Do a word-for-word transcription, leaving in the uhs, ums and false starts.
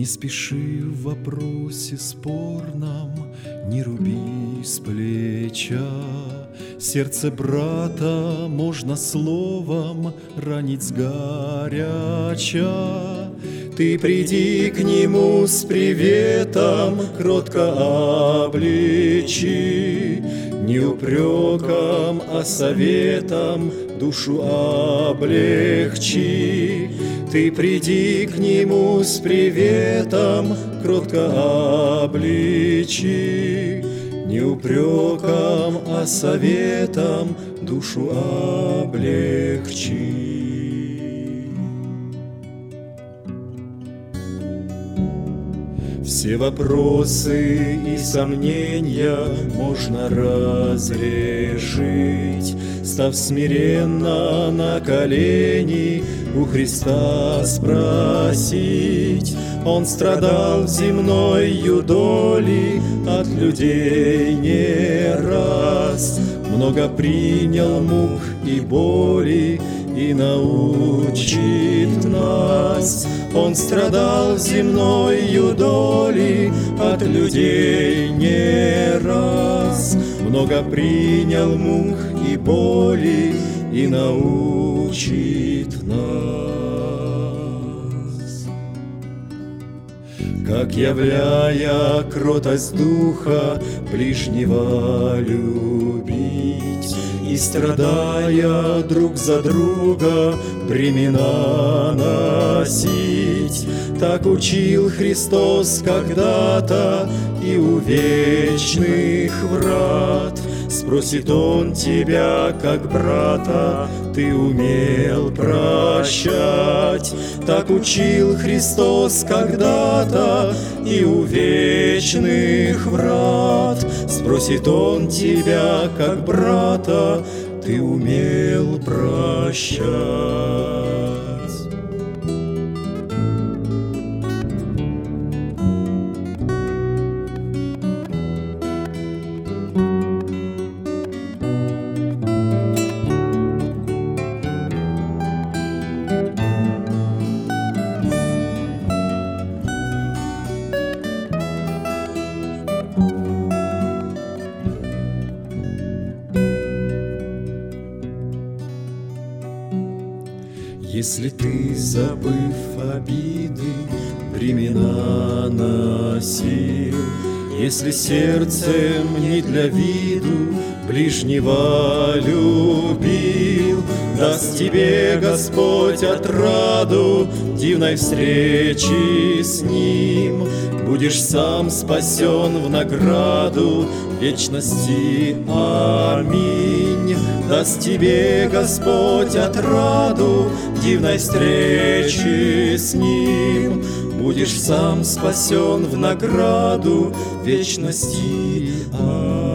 спеши в вопросе спорном, не руби с плеча. Сердце брата можно словом ранить сгоряча. Ты приди к нему с приветом, кротко обличи, не упреком, а советом душу облегчи. Ты приди к нему с приветом, кротко обличи, не упреком, а советом душу облегчи. Все вопросы и сомнения можно разрешить, став смиренно на колени у Христа спросить. Он страдал в земной юдоли от людей не раз, много принял мук и боли и научит нас. Он страдал в земной юдоли от людей не раз, много принял мук и боли и научит нас. Как являя кротость духа, ближнего любить, и страдая друг за друга бремена носить. Так учил Христос когда-то и у вечных врат. Спросит Он тебя, как брата, ты умел прощать. Так учил Христос когда-то и у вечных врат. Спросит Он тебя, как брата, ты умел прощать. Если ты, забыв обиды, бремена носил, если сердцем не для виду ближнего любил, даст тебе Господь отраду дивной встречи с Ним. Будешь сам спасен в награду вечности. Аминь. Даст тебе Господь отраду дивной встречи с Ним. Будешь сам спасен в награду вечности. Аминь.